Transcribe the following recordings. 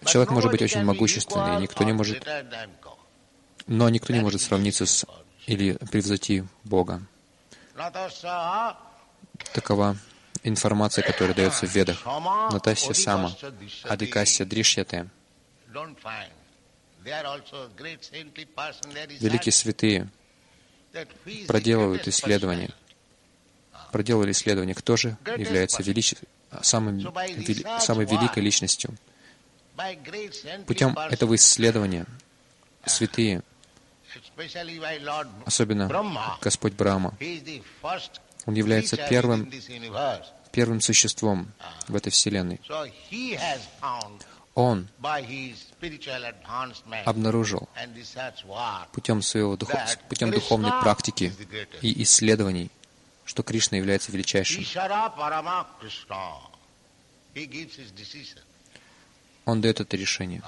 Человек может быть очень могущественный, но никто не может сравниться с или превзойти Бога. Такова информация, которая дается в Ведах. Натасья Сама, Адикасья Дришьяте. Великие святые проделывали исследования, кто же является самой великой личностью. Путем этого исследования святые, особенно Господь Брахма, Он является первым существом в этой Вселенной. Он обнаружил путем духовной практики и исследований, что Кришна является величайшим. Он дает это решение.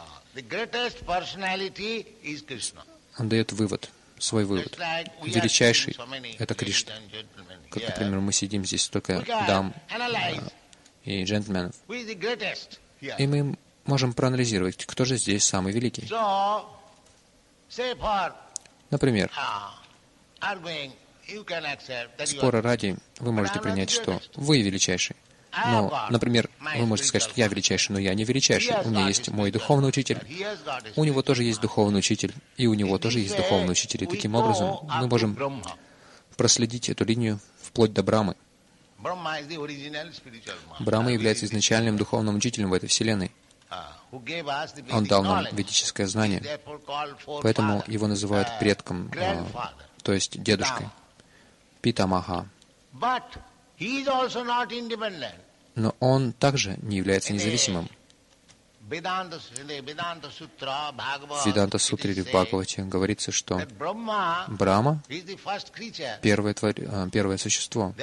Он дает свой вывод. Величайший — это Кришна. Как, например, мы сидим здесь столько дам и джентльменов. И мы можем проанализировать, кто же здесь самый великий. Например, спора ради, вы можете принять, что вы величайший. Но, например, вы можете сказать, что я величайший, но я не величайший. У меня есть мой духовный учитель. У него тоже есть духовный учитель. И у него тоже есть духовный учитель. И таким образом мы можем проследить эту линию вплоть до Брамы. Брахма является изначальным духовным учителем в этой Вселенной. Он дал нам ведическое знание. Поэтому его называют предком, то есть дедушкой. Питамаха. Но он также не является независимым. В Веданта-сутре или в Бхагавате говорится, что Брахма — первое существо.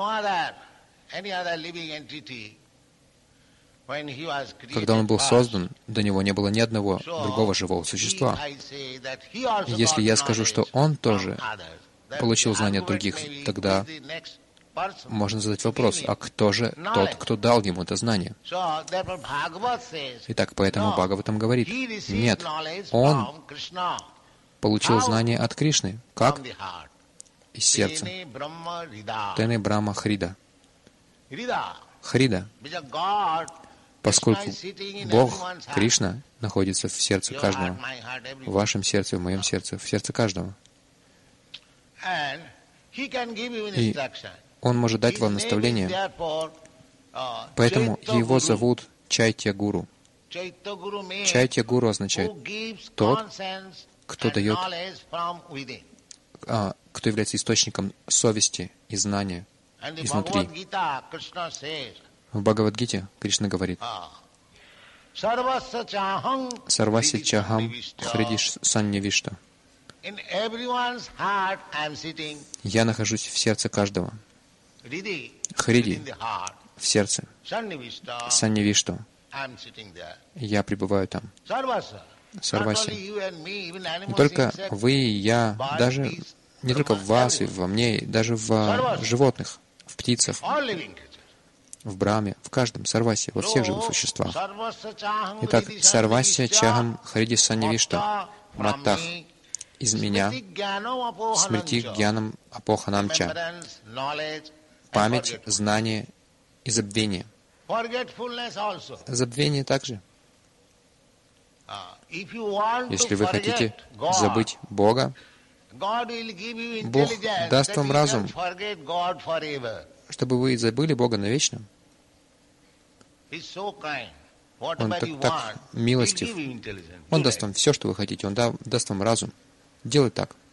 Когда он был создан, до него не было ни одного другого живого существа. И если я скажу, что он тоже получил знания от других, тогда можно задать вопрос, а кто же тот, кто дал ему это знание? Итак, поэтому Бхагаватам говорит, нет, он получил знание от Кришны. Как? Из сердца. Тене Брахма Хрида. Хрида. Поскольку Бог, Кришна, находится в сердце каждого, в вашем сердце, в моем сердце, в сердце каждого. И Он может дать вам наставление. Поэтому его зовут Чайтья-гуру. Чайтья-гуру означает тот, кто дает, кто является источником совести и знания изнутри. В Бхагавад-гите Кришна говорит: «Сарвася чахам хридиш саннивишта». Я нахожусь в сердце каждого. Хриди — в сердце. Саннивишта — я пребываю там. Сарваси. Не только вы и я, даже не только в вас и во мне, даже в животных, в птицах, в Брахме, в каждом Сарвасе, во всех живых существах. Итак, Сарвася чахам хриди саннивишта маттах — из меня, смрити гьянам апоханамча, память, знание и забвение. Забвение также. Если вы хотите забыть Бога, Бог даст вам разум, чтобы вы забыли Бога навечно. Он так милостив. Он даст вам все, что вы хотите. Он даст вам разум. Делать так.